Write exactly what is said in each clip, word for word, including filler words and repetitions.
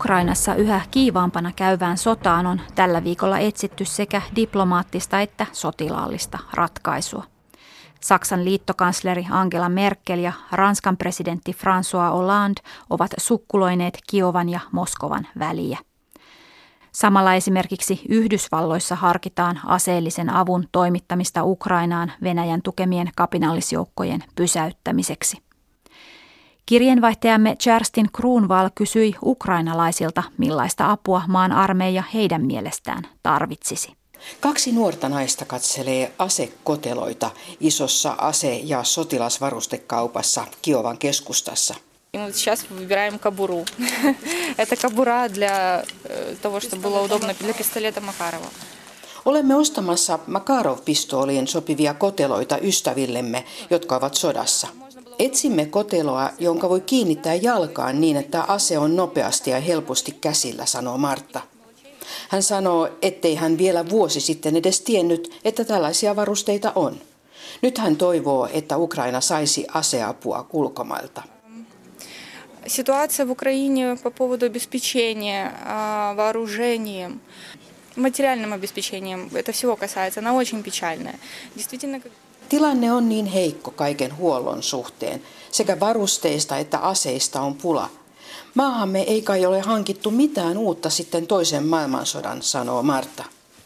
Ukrainassa yhä kiivaampana käyvään sotaan on tällä viikolla etsitty sekä diplomaattista että sotilaallista ratkaisua. Saksan liittokansleri Angela Merkel ja Ranskan presidentti François Hollande ovat sukkuloineet Kiovan ja Moskovan väliä. Samalla esimerkiksi Yhdysvalloissa harkitaan aseellisen avun toimittamista Ukrainaan Venäjän tukemien kapinallisjoukkojen pysäyttämiseksi. Kirjeenvaihtajamme Kerstin Kruunvall kysyi ukrainalaisilta, millaista apua maan armeija heidän mielestään tarvitsisi. Kaksi nuorta naista katselee asekoteloita isossa ase- ja sotilasvarustekaupassa Kiovan keskustassa. Сейчас выбираем кобуру. Это кобура для того, чтобы было удобно для пистолета Макарова. Olemme ostamassa Makarov-pistooliin sopivia koteloita ystävillemme, jotka ovat sodassa. Etsimme koteloa, jonka voi kiinnittää jalkaan niin, että ase on nopeasti ja helposti käsillä, sanoo Martta. Hän sanoo, ettei hän vielä vuosi sitten edes tiennyt, että tällaisia varusteita on. Nyt hän toivoo, että Ukraina saisi aseapua ulkomailta. Ситуация в Украине по поводу обеспечения вооружением, материальным обеспечением, это всего касается, она очень печальная. Действительно, Tilanne on niin heikko kaiken huollon suhteen. Sekä varusteista että aseista on pula. Maahamme ei kai ole hankittu mitään uutta sitten toisen maailmansodan, sanoo Marta.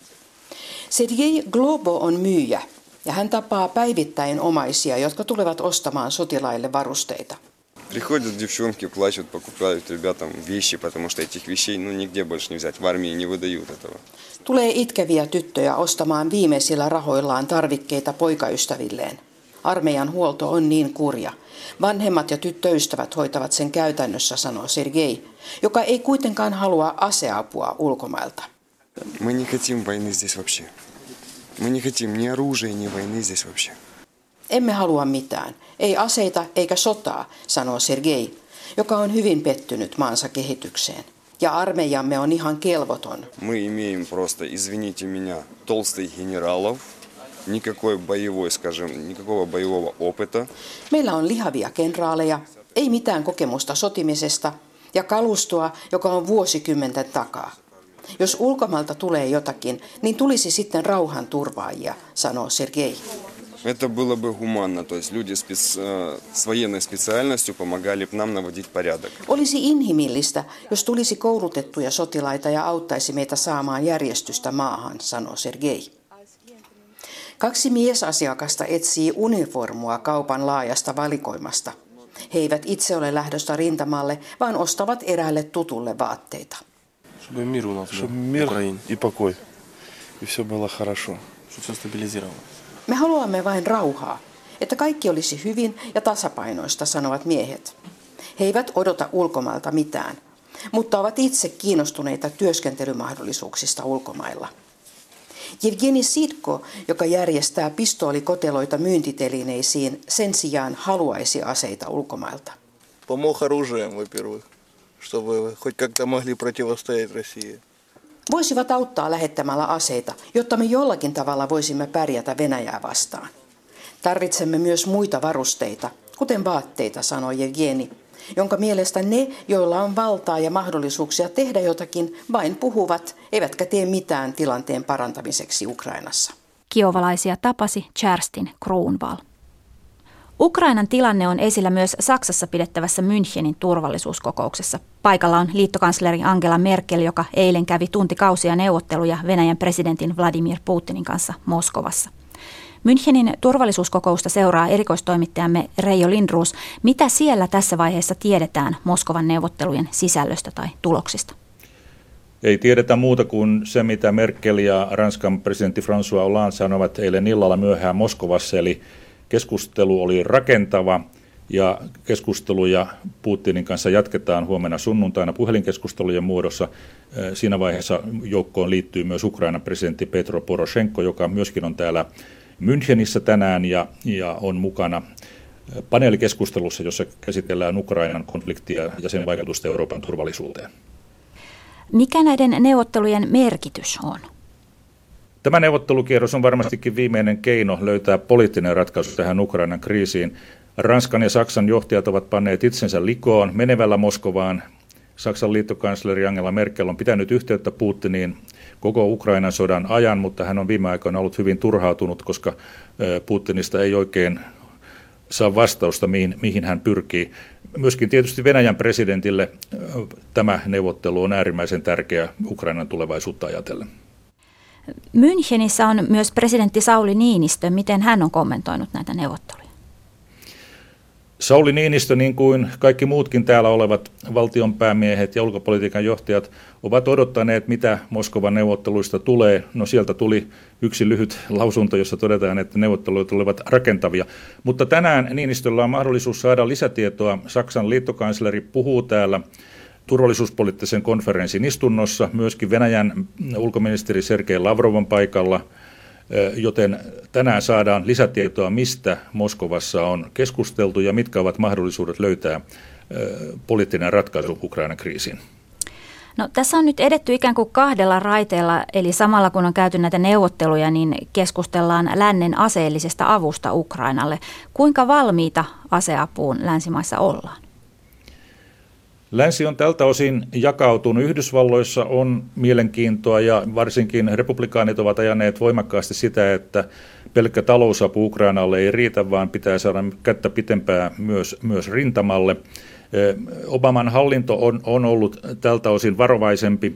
Sergei Globo on myyjä ja hän tapaa päivittäin omaisia, jotka tulevat ostamaan sotilaille varusteita. Приходят девчонки, плачут, покупают ребятам вещи, потому что этих вещей ну нигде больше не взять. В армии не выдают этого. Tulee itkeviä tyttöjä ostamaan viimeisillä rahoillaan tarvikkeita poikaystävilleen. Armeijan huolto on niin kurja. Vanhemmat ja tyttöystävät hoitavat sen käytännössä, sanoo Sergei, joka ei kuitenkaan halua aseapua ulkomailta. Мы не хотим войны здесь вообще. Мы не хотим ни оружия, ни войны здесь вообще. Emme halua mitään, ei aseita eikä sotaa, sanoo Sergei, joka on hyvin pettynyt maansa kehitykseen. Ja armeijamme on ihan kelvoton. Мы имеем просто, извините меня, толстых генералов, никакой боевой, скажем, никакого боевого опыта. Meillä on lihavia kenraaleja, ei mitään kokemusta sotimisesta ja kalustoa, joka on vuosikymmenten takaa. Jos ulkomailta tulee jotakin, niin tulisi sitten rauhanturvaajia, sanoo Sergei. Это было бы гуманно, то есть люди спец... с военной специальностью помогали нам наводить порядок. Olisi inhimillistä, jos tulisi koulutettuja sotilaita ja auttaisi meitä saamaan järjestystä maahan, sanoo Sergei. Kaksi miesasiakasta etsii uniformua kaupan laajasta valikoimasta. He eivät itse ole lähdössä rintamalle, vaan ostavat eräälle tutulle vaatteita. Чтобы мир у нас был, мир и покой, и все было хорошо, чтобы все стабилизировалось. Me haluamme vain rauhaa, että kaikki olisi hyvin ja tasapainoista, sanovat miehet. He eivät odota ulkomailta mitään, mutta ovat itse kiinnostuneita työskentelymahdollisuuksista ulkomailla. Evgeni Sidko, joka järjestää pistoolikoteloita myyntitelineisiin, sen sijaan haluaisi aseita ulkomailta. Помог оружием, во-первых, чтобы хоть как-то могли противостоять России. Voisivat auttaa lähettämällä aseita, jotta me jollakin tavalla voisimme pärjätä Venäjää vastaan. Tarvitsemme myös muita varusteita, kuten vaatteita, sanoi Evgeni, jonka mielestä ne, joilla on valtaa ja mahdollisuuksia tehdä jotakin, vain puhuvat, eivätkä tee mitään tilanteen parantamiseksi Ukrainassa. Kiovalaisia tapasi Kerstin Kruunvall. Ukrainan tilanne on esillä myös Saksassa pidettävässä Münchenin turvallisuuskokouksessa. Paikalla on liittokansleri Angela Merkel, joka eilen kävi tuntikausia neuvotteluja Venäjän presidentin Vladimir Putinin kanssa Moskovassa. Münchenin turvallisuuskokousta seuraa erikoistoimittajamme Reijo Lindroos. Mitä siellä tässä vaiheessa tiedetään Moskovan neuvottelujen sisällöstä tai tuloksista? Ei tiedetä muuta kuin se, mitä Merkel ja Ranskan presidentti François Hollande sanovat eilen illalla myöhään Moskovassa, eli keskustelu oli rakentava ja keskusteluja Putinin kanssa jatketaan huomenna sunnuntaina puhelinkeskustelujen muodossa. Siinä vaiheessa joukkoon liittyy myös Ukrainan presidentti Petro Poroshenko, joka myöskin on täällä Münchenissä tänään ja, ja on mukana paneelikeskustelussa, jossa käsitellään Ukrainan konfliktia ja sen vaikutusta Euroopan turvallisuuteen. Mikä näiden neuvottelujen merkitys on? Tämä neuvottelukierros on varmastikin viimeinen keino löytää poliittinen ratkaisu tähän Ukrainan kriisiin. Ranskan ja Saksan johtajat ovat panneet itsensä likoon menevällä Moskovaan Saksan liittokansleri Angela Merkel on pitänyt yhteyttä Putiniin koko Ukrainan sodan ajan, mutta hän on viime aikoina ollut hyvin turhautunut, koska Putinista ei oikein saa vastausta, mihin, mihin hän pyrkii. Myöskin tietysti Venäjän presidentille tämä neuvottelu on äärimmäisen tärkeä Ukrainan tulevaisuutta ajatellen. Münchenissä on myös presidentti Sauli Niinistö. Miten hän on kommentoinut näitä neuvotteluja? Sauli Niinistö, niin kuin kaikki muutkin täällä olevat valtionpäämiehet ja ulkopolitiikan johtajat, ovat odottaneet, mitä Moskovan neuvotteluista tulee. No sieltä tuli yksi lyhyt lausunto, jossa todetaan, että neuvottelut olivat rakentavia. Mutta tänään Niinistöllä on mahdollisuus saada lisätietoa. Saksan liittokansleri puhuu täällä turvallisuuspoliittisen konferenssin istunnossa, myöskin Venäjän ulkoministeri Sergei Lavrov on paikalla, joten tänään saadaan lisätietoa, mistä Moskovassa on keskusteltu ja mitkä ovat mahdollisuudet löytää poliittinen ratkaisu Ukrainan kriisiin. No, tässä on nyt edetty ikään kuin kahdella raiteella, eli samalla kun on käyty näitä neuvotteluja, niin keskustellaan lännen aseellisesta avusta Ukrainalle. Kuinka valmiita aseapuun länsimaissa ollaan? Länsi on tältä osin jakautunut. Yhdysvalloissa on mielenkiintoa ja varsinkin republikaanit ovat ajaneet voimakkaasti sitä, että pelkkä talousapu Ukrainalle ei riitä, vaan pitää saada kättä pitempää myös, myös rintamalle. Obaman hallinto on, on ollut tältä osin varovaisempi.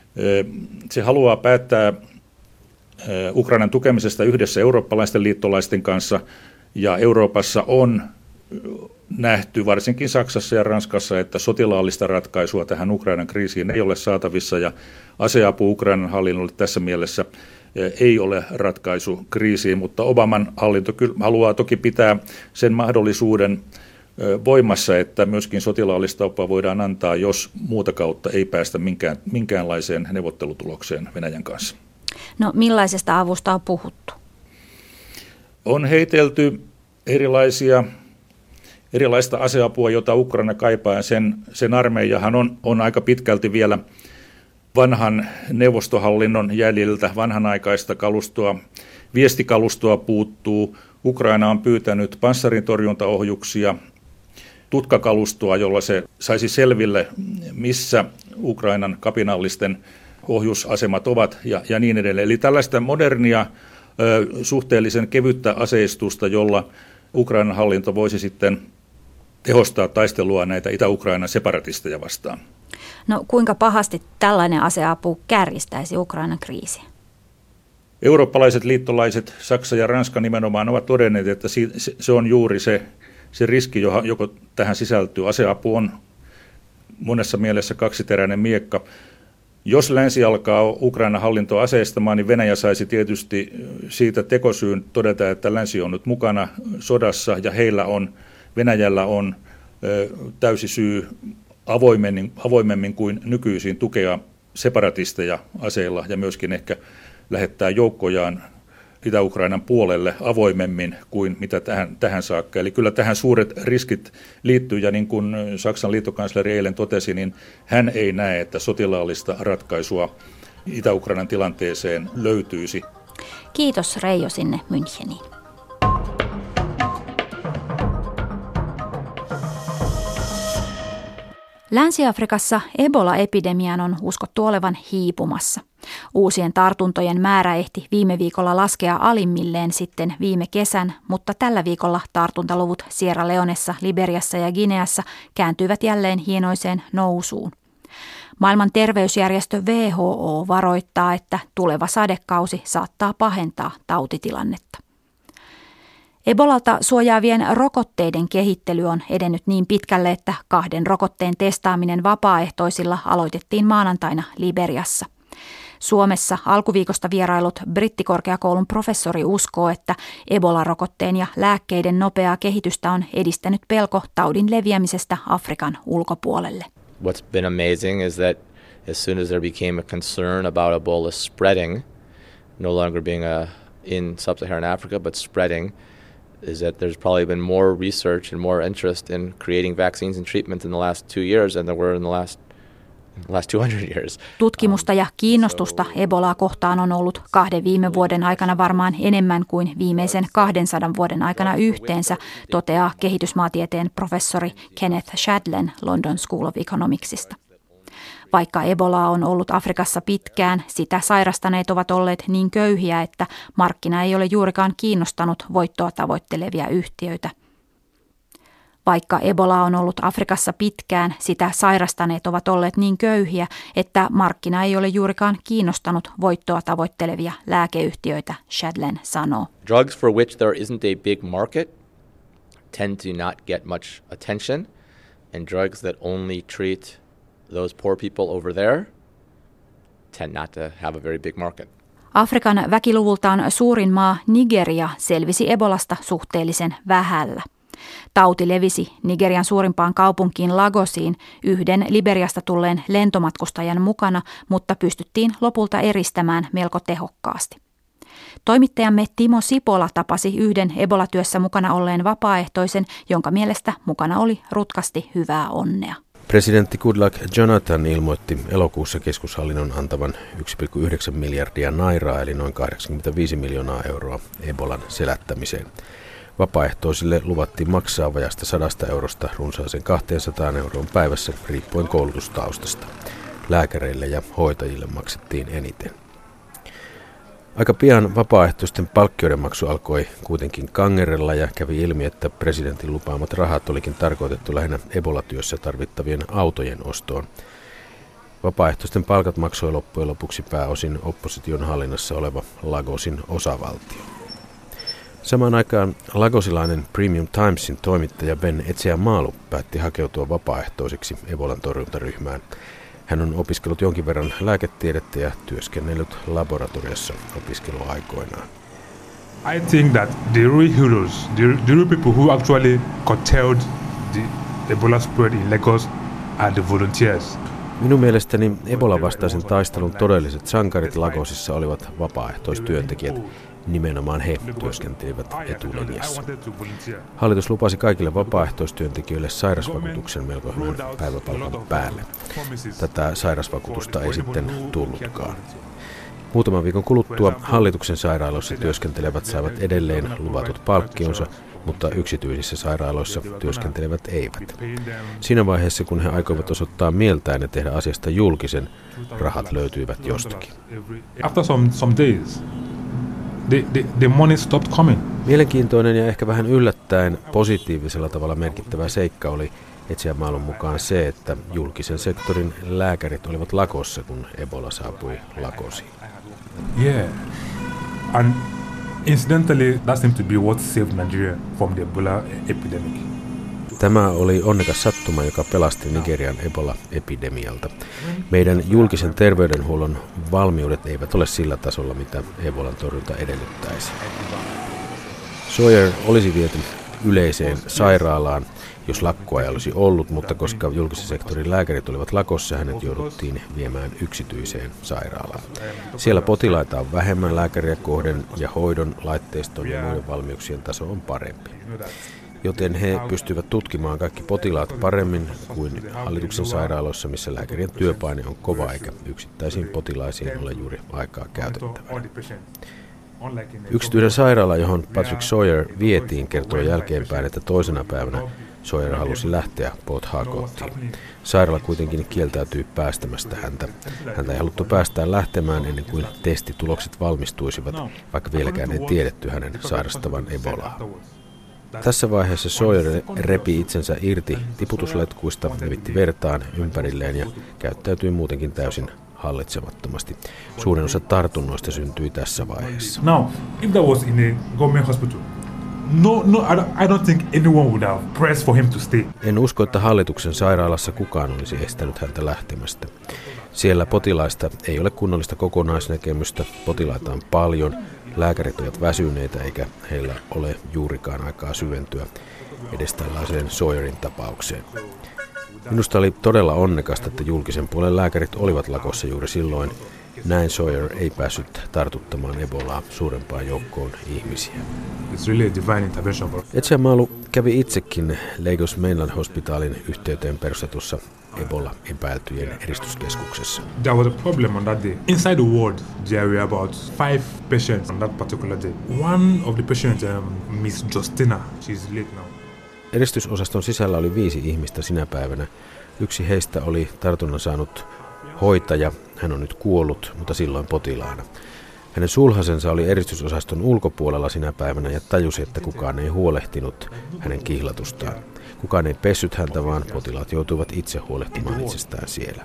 Se haluaa päättää Ukrainan tukemisesta yhdessä eurooppalaisten liittolaisten kanssa, ja Euroopassa on nähty, varsinkin Saksassa ja Ranskassa, että sotilaallista ratkaisua tähän Ukrainan kriisiin ei ole saatavissa, ja aseapu Ukrainan hallinnolle tässä mielessä ei ole ratkaisu kriisiin, mutta Obaman hallinto haluaa toki pitää sen mahdollisuuden voimassa, että myöskin sotilaallista apua voidaan antaa, jos muuta kautta ei päästä minkään, minkäänlaiseen neuvottelutulokseen Venäjän kanssa. No, millaisesta avusta on puhuttu? On heitelty erilaisia erilaista aseapua, jota Ukraina kaipaa, ja sen, sen armeijahan on, on aika pitkälti vielä vanhan neuvostohallinnon jäljiltä, vanhanaikaista kalustoa, viestikalustoa puuttuu. Ukraina on pyytänyt panssarintorjuntaohjuksia, tutkakalustoa, jolla se saisi selville, missä Ukrainan kapinallisten ohjusasemat ovat ja, ja niin edelleen. Eli tällaista modernia, suhteellisen kevyttä aseistusta, jolla Ukrainan hallinto voisi sitten tehostaa taistelua näitä Itä-Ukrainan separatisteja vastaan. No, kuinka pahasti tällainen aseapu kärjistäisi Ukrainan kriisiä? Eurooppalaiset liittolaiset, Saksa ja Ranska nimenomaan, ovat todenneet, että se on juuri se, se riski, joka tähän sisältyy. Aseapu on monessa mielessä kaksiteräinen miekka. Jos länsi alkaa Ukrainan hallintoa aseistamaan, niin Venäjä saisi tietysti siitä tekosyyn todeta, että länsi on nyt mukana sodassa ja heillä on, Venäjällä on ö, täysi syy avoimemmin, avoimemmin kuin nykyisin tukea separatisteja aseilla ja myöskin ehkä lähettää joukkojaan Itä-Ukrainan puolelle avoimemmin kuin mitä tähän, tähän saakka. Eli kyllä tähän suuret riskit liittyy, ja niin kuin Saksan liittokansleri eilen totesi, niin hän ei näe, että sotilaallista ratkaisua Itä-Ukrainan tilanteeseen löytyisi. Kiitos Reijo sinne Müncheniin. Länsi-Afrikassa Ebola-epidemian on uskottu olevan hiipumassa. Uusien tartuntojen määrä ehti viime viikolla laskea alimmilleen sitten viime kesän, mutta tällä viikolla tartuntaluvut Sierra Leonessa, Liberiassa ja Guineassa kääntyivät jälleen hienoiseen nousuun. Maailman terveysjärjestö W H O varoittaa, että tuleva sadekausi saattaa pahentaa tautitilannetta. Ebolalta suojaavien rokotteiden kehittely on edennyt niin pitkälle, että kahden rokotteen testaaminen vapaaehtoisilla aloitettiin maanantaina Liberiassa. Suomessa alkuviikosta vierailut brittikorkeakoulun professori uskoo, että Ebola-rokotteen ja lääkkeiden nopeaa kehitystä on edistänyt pelko taudin leviämisestä Afrikan ulkopuolelle. What's been amazing is that as soon as there became a concern about Ebola spreading, no longer being a, in sub-Saharan Africa but spreading, is that there's probably been more research and more interest in creating vaccines and treatments in the last two years than there were in the last last two hundred years. Tutkimusta ja kiinnostusta Ebolaa kohtaan on ollut kahden viime vuoden aikana varmaan enemmän kuin viimeisen kahdensadan vuoden aikana yhteensä, toteaa kehitysmaatieteen professori Kenneth Shadlen London School of Economicsista. Vaikka Ebolaa on ollut Afrikassa pitkään, sitä sairastaneet ovat olleet niin köyhiä, että markkina ei ole juurikaan kiinnostanut voittoa tavoittelevia yhtiöitä. Vaikka Ebola on ollut Afrikassa pitkään, sitä sairastaneet ovat olleet niin köyhiä, että markkina ei ole juurikaan kiinnostanut voittoa tavoittelevia lääkeyhtiöitä, Shadlen sanoo. Drugs for which there isn't a big market tend to not get much attention, and drugs that only treat those poor people over there tend not to have a very big market. Afrikan väkiluvultaan suurin maa Nigeria selvisi Ebolasta suhteellisen vähällä. Tauti levisi Nigerian suurimpaan kaupunkiin Lagosiin yhden Liberiasta tulleen lentomatkustajan mukana, mutta pystyttiin lopulta eristämään melko tehokkaasti. Toimittajamme Timo Sipola tapasi yhden Ebola-työssä mukana olleen vapaaehtoisen, jonka mielestä mukana oli rutkasti hyvää onnea. Presidentti Goodluck Jonathan ilmoitti elokuussa keskushallinnon antavan yksi pilkku yhdeksän miljardia nairaa eli noin kahdeksankymmentäviisi miljoonaa euroa Ebolan selättämiseen. Vapaaehtoisille luvattiin maksaa vajasta sadasta eurosta runsaaseen kaksisataa euroon päivässä riippuen koulutustaustasta. Lääkäreille ja hoitajille maksettiin eniten. Aika pian vapaaehtoisten palkkioiden maksu alkoi kuitenkin kangerella ja kävi ilmi, että presidentin lupaamat rahat olikin tarkoitettu lähinnä Ebola-työssä tarvittavien autojen ostoon. Vapaaehtoisten palkat maksoi loppujen lopuksi pääosin opposition hallinnassa oleva Lagosin osavaltio. Samaan aikaan lagosilainen Premium Timesin toimittaja Ben Etsiä-Maalu päätti hakeutua vapaaehtoiseksi Ebolan torjuntaryhmään. Hän on opiskellut jonkin verran lääketiedettä ja työskennellyt laboratoriossa opiskeluaikoinaan. I think that the real heroes, the, the real people who actually curtailed the Ebola spread in Lagos are the volunteers. Minun mielestäni Ebolan vastaisen taistelun todelliset sankarit Lagosissa olivat vapaaehtoistyöntekijät. Nimenomaan he työskentelivät etulinjassa. Hallitus lupasi kaikille vapaaehtoistyöntekijöille sairausvakuutuksen melko hyvän päiväpalkan päälle. Tätä sairausvakuutusta ei sitten tullutkaan. Muutaman viikon kuluttua hallituksen sairaaloissa työskentelevät saivat edelleen luvatut palkkionsa, mutta yksityisissä sairaaloissa työskentelevät eivät. Siinä vaiheessa, kun he aikoivat osoittaa mieltään ja tehdä asiasta julkisen, rahat löytyivät jostakin. After some, some days. The, the, the money stopped coming. Mielenkiintoinen ja ehkä vähän yllättäen positiivisella tavalla merkittävä seikka oli Etsiä-Maalun mukaan se, että julkisen sektorin lääkärit olivat lakossa, kun Ebola saapui Lagosiin. Yeah. And incidentally, that seemed to be what saved Nigeria from the Ebola epidemic. Tämä oli onnekas sattuma, joka pelasti Nigerian Ebola-epidemialta. Meidän julkisen terveydenhuollon valmiudet eivät ole sillä tasolla, mitä Ebolan torjunta edellyttäisi. Sawyer olisi viety yleiseen sairaalaan, jos lakkoa ei olisi ollut, mutta koska julkisen sektorin lääkärit olivat lakossa, hänet jouduttiin viemään yksityiseen sairaalaan. Siellä potilaita on vähemmän lääkäriä kohden ja hoidon, laitteiston ja muiden valmiuksien taso on parempi. Joten he pystyvät tutkimaan kaikki potilaat paremmin kuin hallituksen sairaaloissa, missä lääkärien työpaine on kova eikä yksittäisiin potilaisiin ole juuri aikaa käytettävää. Yksityinen sairaala, johon Patrick Sawyer vietiin, kertoi jälkeenpäin, että toisena päivänä Sawyer halusi lähteä Port Harcourtiin. Sairaala kuitenkin kieltäytyi päästämästä häntä. Häntä ei haluttu päästää lähtemään ennen kuin testitulokset valmistuisivat, vaikka vieläkään ei tiedetty hänen sairastavan Ebolaa. Tässä vaiheessa Sawyer repi itsensä irti tiputusletkuista, levitti vertaan ympärilleen ja käyttäytyi muutenkin täysin hallitsemattomasti. Suurin osa tartunnoista syntyi tässä vaiheessa. Now, if that was in a government hospital, no, no, I don't, I don't think anyone would have pressed for him to stay. En usko, että hallituksen sairaalassa kukaan olisi estänyt häntä lähtemästä. Siellä potilaista ei ole kunnollista kokonaisnäkemystä, potilaita on paljon, lääkärit ovat väsyneitä eikä heillä ole juurikaan aikaa syventyä edes tällaiseen Sawyerin tapaukseen. Minusta oli todella onnekasta, että julkisen puolen lääkärit olivat lakossa juuri silloin. Näin Sawyer ei päässyt tartuttamaan Ebolaa suurempaan joukkoon ihmisiä. Etsiä-Maalu kävi itsekin Lagos Mainland Hospitalin yhteyteen perustetussa Ebola-epäiltyjen eristyskeskuksessa. There was a problem on that day. Inside the ward, there were about five patients on that particular day. One of the patients, um, Miss Justina, she's late now. Eristysosaston sisällä oli viisi ihmistä sinä päivänä. Yksi heistä oli tartunnan saanut hoitaja. Hän on nyt kuollut, mutta silloin potilaana. Hänen sulhasensa oli eristysosaston ulkopuolella sinä päivänä ja tajusi, että kukaan ei huolehtinut hänen kihlatustaan. Kukaan ei pessyt häntä, vaan potilaat joutuivat itse huolehtimaan itsestään siellä.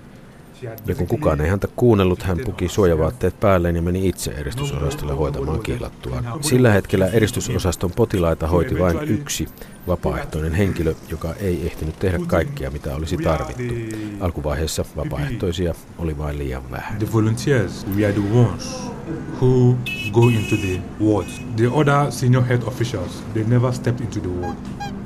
Ja kun kukaan ei häntä kuunnellut, hän puki suojavaatteet päälleen ja meni itse eristysosastolle hoitamaan kihlattuaan. Sillä hetkellä eristysosaston potilaita hoiti vain yksi vapaaehtoinen henkilö, joka ei ehtinyt tehdä kaikkea, mitä olisi tarvittu. Alkuvaiheessa vapaaehtoisia oli vain liian vähän. The volunteers, we are the ones who go into the ward. The other senior health officials, they never stepped into the ward.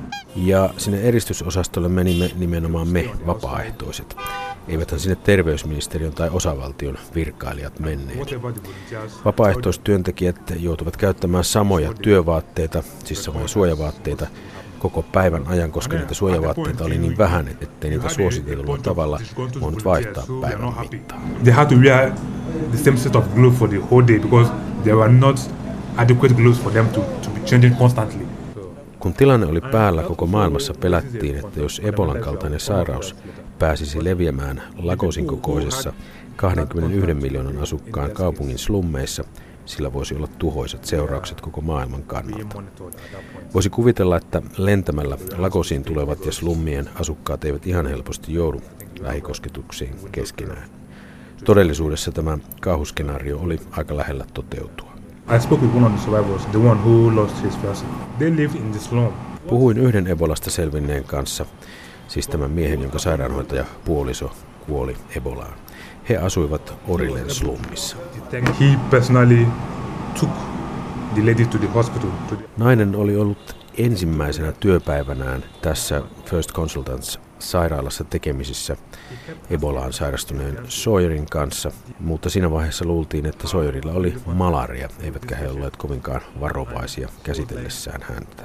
Ja sinne eristysosastolle menimme nimenomaan me, vapaaehtoiset. Eiväthän sinne terveysministeriön tai osavaltion virkailijat menneet. Vapaaehtoistyöntekijät joutuvat käyttämään samoja työvaatteita, siis samoja suojavaatteita, koko päivän ajan, koska niitä suojavaatteita oli niin vähän, ettei niitä suositellulla tavalla voinut vaihtaa päivän mittaan. They had to wear the same set of gloves for the whole day because there were not adequate gloves for them to, to be changing constantly. Kun tilanne oli päällä, koko maailmassa pelättiin, että jos Ebolan kaltainen sairaus pääsisi leviämään Lagosin kokoisessa kaksikymmentäyksi miljoonan asukkaan kaupungin slummeissa, sillä voisi olla tuhoisat seuraukset koko maailman kannalta. Voisi kuvitella, että lentämällä Lagosiin tulevat ja slummien asukkaat eivät ihan helposti joudu lähikosketuksiin keskenään. Todellisuudessa tämä kauhuskenaario oli aika lähellä toteutua. I spoke with one of the survivors, the one who lost his person. They lived in the slum. Puhuin yhden Ebolasta selvinneen kanssa, siis tämän miehen, jonka sairaanhoitaja puoliso kuoli Ebolaan. He asuivat Orilen slummissa. He personally took the lady to the hospital. Nainen oli ollut ensimmäisenä työpäivänään tässä First Consultants sairaalassa tekemisissä Ebolaan sairastuneen Sawyerin kanssa, mutta siinä vaiheessa luultiin, että Sawyerilla oli malaria, eivätkä he olleet kovinkaan varovaisia käsitellessään häntä.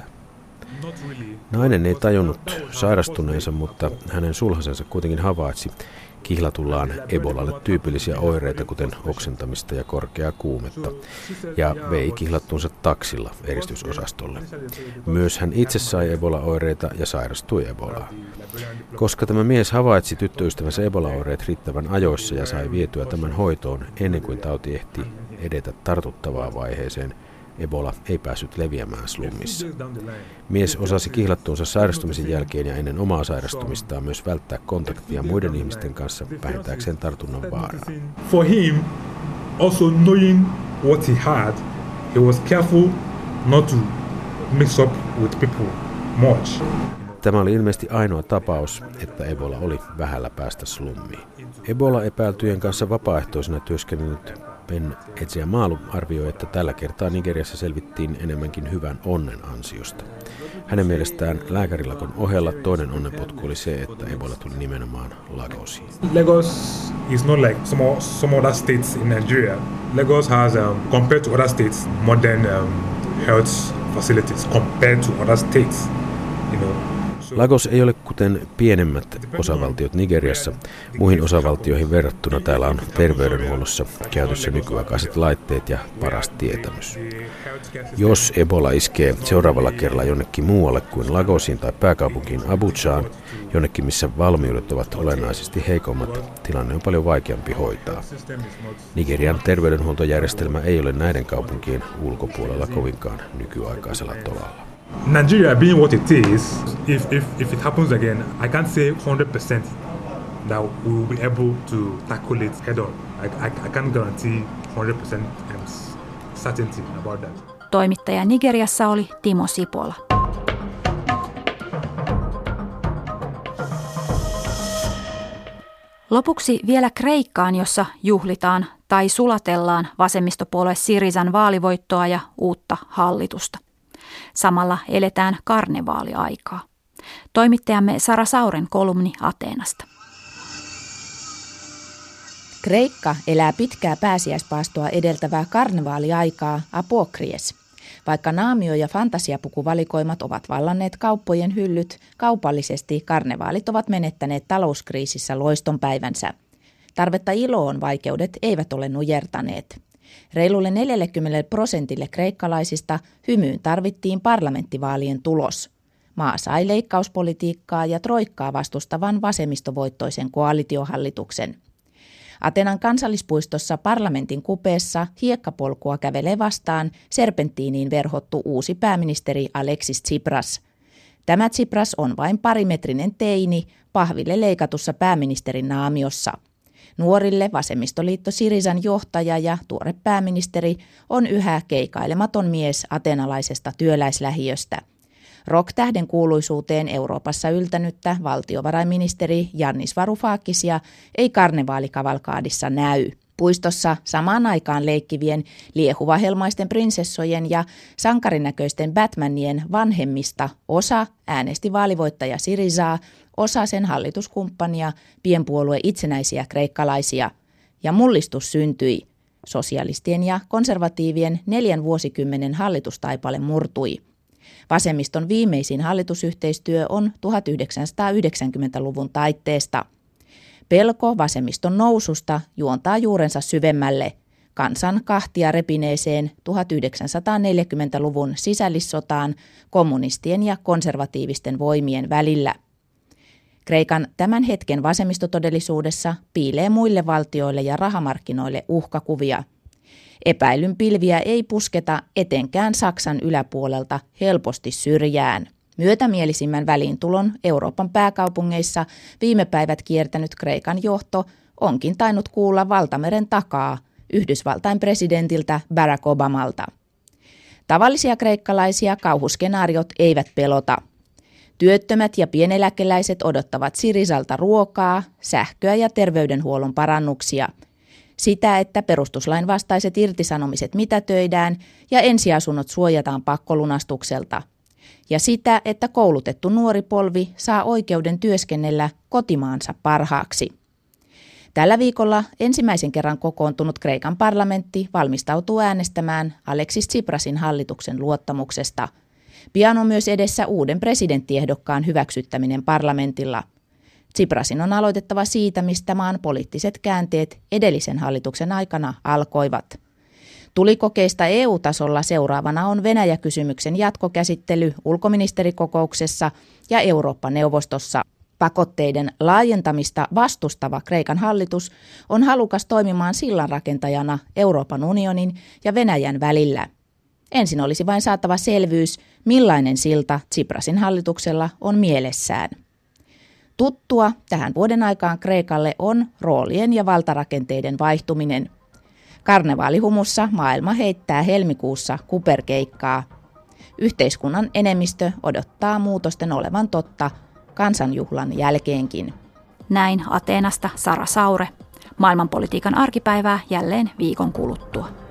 Nainen ei tajunnut sairastuneensa, mutta hänen sulhasensa kuitenkin havaitsi kihlatullaan Ebolalle tyypillisiä oireita, kuten oksentamista ja korkeaa kuumetta, ja vei kihlattuunsa taksilla eristysosastolle. Myös hän itse sai Ebola-oireita ja sairastui Ebolaan. Koska tämä mies havaitsi tyttöystävänsä Ebola-oireet riittävän ajoissa ja sai vietyä tämän hoitoon ennen kuin tauti ehti edetä tartuttavaan vaiheeseen, Ebola ei päässyt leviämään slummissa. Mies osasi kihlattuunsa sairastumisen jälkeen ja ennen omaa sairastumistaan myös välttää kontaktia muiden ihmisten kanssa vähentääkseen tartunnan vaaraa. For him, also knowing what he had, he was careful not to mix up with people much. Tämä oli ilmeisesti ainoa tapaus, että Ebola oli vähällä päästä slummiin. Ebola-epäiltyjen kanssa vapaaehtoisena työskennellyt Ben Etsiamalu arvioi, että tällä kertaa Nigeriassa selvittiin enemmänkin hyvän onnen ansiosta. Hänen mielestään lääkärilakon ohella toinen onnenpotku oli se, että Ebola tuli nimenomaan Lagosiin. Lagos is not like some, some other states in Nigeria. Lagos has, um, compared to other states, modern um, health facilities compared to other states, you know. Lagos ei ole kuten pienemmät osavaltiot Nigeriassa. Muihin osavaltioihin verrattuna täällä on terveydenhuollossa käytössä nykyaikaiset laitteet ja paras tietämys. Jos Ebola iskee seuraavalla kerralla jonnekin muualle kuin Lagosiin tai pääkaupunkiin Abujaan, jonnekin missä valmiudet ovat olennaisesti heikommat, tilanne on paljon vaikeampi hoitaa. Nigerian terveydenhuoltojärjestelmä ei ole näiden kaupunkien ulkopuolella kovinkaan nykyaikaisella tolalla. Nigeria being what it is, if, if, if it happens again, I can't say one hundred percent that we will be able to tackle it head on. I, I, I can't guarantee one hundred percent certainty about that. Toimittaja Nigeriassa oli Timo Sipola. Lopuksi vielä Kreikkaan, jossa juhlitaan tai sulatellaan vasemmistopuolue Syrizan vaalivoittoa ja uutta hallitusta. Samalla eletään karnevaaliaikaa. Toimittajamme Sara Sauren kolumni Ateenasta. Kreikka elää pitkää pääsiäispaastoa edeltävää karnevaaliaikaa apokries. Vaikka naamio- ja fantasiapukuvalikoimat ovat vallanneet kauppojen hyllyt, kaupallisesti karnevaalit ovat menettäneet talouskriisissä loistonpäivänsä. Tarvetta iloon vaikeudet eivät ole nujertaneet. Reilulle neljäkymmentä prosentille kreikkalaisista hymyyn tarvittiin parlamenttivaalien tulos. maa sai leikkauspolitiikkaa ja troikkaa vastustavan vasemmistovoittoisen koalitiohallituksen. Atenan kansallispuistossa parlamentin kupeessa hiekkapolkua kävelee vastaan serpenttiiniin verhottu uusi pääministeri Alexis Tsipras. Tämä Tsipras on vain parimetrinen teini pahville leikatussa pääministerin naamiossa. Nuorille vasemmistoliitto Syrizan johtaja ja tuore pääministeri on yhä keikailematon mies atenalaisesta työläislähiöstä. Rock-tähden kuuluisuuteen Euroopassa yltänyttä valtiovarainministeri Yannis Varoufakisia ei karnevaalikavalkaadissa näy. Puistossa samaan aikaan leikkivien liehuvahelmaisten prinsessojen ja sankarinäköisten Batmanien vanhemmista osa äänesti vaalivoittaja Syrizaa, osa sen hallituskumppania, pienpuolue itsenäisiä kreikkalaisia. Ja mullistus syntyi. Sosialistien ja konservatiivien neljän vuosikymmenen hallitustaipale murtui. Vasemmiston viimeisin hallitusyhteistyö on tuhatyhdeksänsataayhdeksänkymmentäluvun taitteesta. Pelko vasemmiston noususta juontaa juurensa syvemmälle kansan kahtia repineeseen tuhatyhdeksänsataaneljäkymmentäluvun sisällissotaan kommunistien ja konservatiivisten voimien välillä. Kreikan tämän hetken vasemmistotodellisuudessa piilee muille valtioille ja rahamarkkinoille uhkakuvia. Epäilyn pilviä ei pusketa etenkään Saksan yläpuolelta helposti syrjään. Myötämielisimmän väliintulon Euroopan pääkaupungeissa viime päivät kiertänyt Kreikan johto onkin tainnut kuulla valtameren takaa Yhdysvaltain presidentiltä Barack Obamalta. Tavallisia kreikkalaisia kauhuskenaariot eivät pelota. Työttömät ja pieneläkeläiset odottavat Syrizalta ruokaa, sähköä ja terveydenhuollon parannuksia. Sitä, että perustuslain vastaiset irtisanomiset mitätöidään ja ensiasunnot suojataan pakkolunastukselta. Ja sitä, että koulutettu nuori polvi saa oikeuden työskennellä kotimaansa parhaaksi. Tällä viikolla ensimmäisen kerran kokoontunut Kreikan parlamentti valmistautuu äänestämään Alexis Tsiprasin hallituksen luottamuksesta. Pian on myös edessä uuden presidenttiehdokkaan hyväksyttäminen parlamentilla. Tsiprasin on aloitettava siitä, mistä maan poliittiset käänteet edellisen hallituksen aikana alkoivat. Tulikokeista E U-tasolla seuraavana on Venäjä-kysymyksen jatkokäsittely ulkoministerikokouksessa ja Eurooppa-neuvostossa. Pakotteiden laajentamista vastustava Kreikan hallitus on halukas toimimaan sillanrakentajana Euroopan unionin ja Venäjän välillä. Ensin olisi vain saatava selvyys, millainen silta Tsiprasin hallituksella on mielessään. Tuttua tähän vuoden aikaan Kreikalle on roolien ja valtarakenteiden vaihtuminen. Karnevaalihumussa maailma heittää helmikuussa kuperkeikkaa. Yhteiskunnan enemmistö odottaa muutosten olevan totta kansanjuhlan jälkeenkin. Näin Ateenasta Sara Saure. Maailmanpolitiikan arkipäivää jälleen viikon kuluttua.